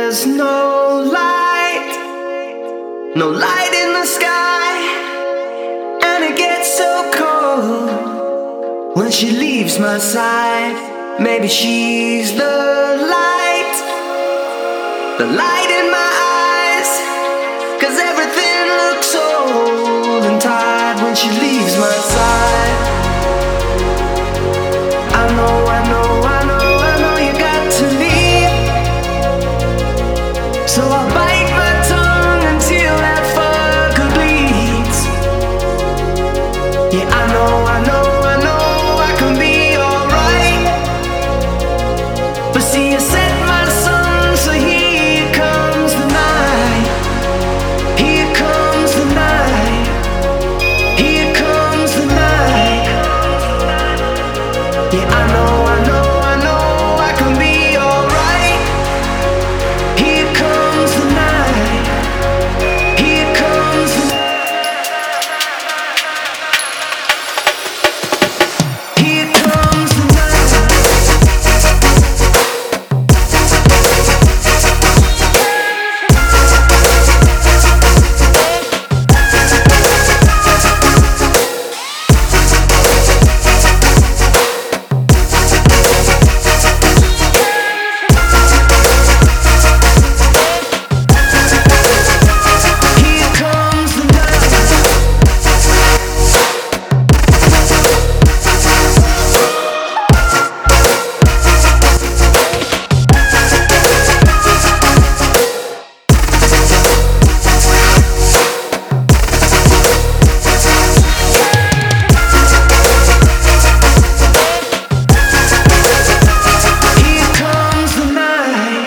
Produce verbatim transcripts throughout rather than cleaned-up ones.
There's no light, no light in the sky, and it gets so cold when she leaves my side. Maybe she's the light, the light in my eyes, 'cause everything looks old and tired when she leaves my side. I know, I know, I know, I know you got to leave, so I'll bite my tongue until that fucker bleeds. Yeah, I know, I know, I know I can be alright, but see, you set my sun, so here comes the night. Here comes the night. Here comes the night. Yeah, I know, I know, I know I can be alright. Here comes the night. Here comes the Here comes the night. Here comes the Here comes the night.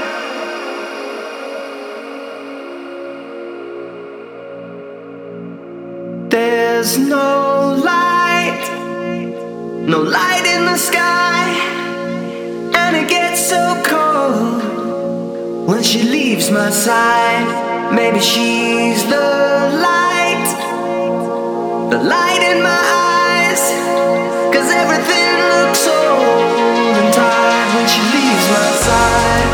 There's no light, no light in the sky, and it gets so cold when she leaves my side. Maybe she's the light, the light in my eyes, 'cause everything looks old and tired when she leaves my side.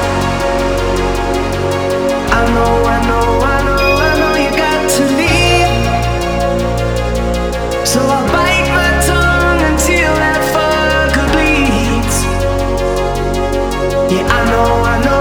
I know, I know, I know, I know you got to leave, so I'll bite my tongue until that fucker bleeds. Yeah, I know, I know,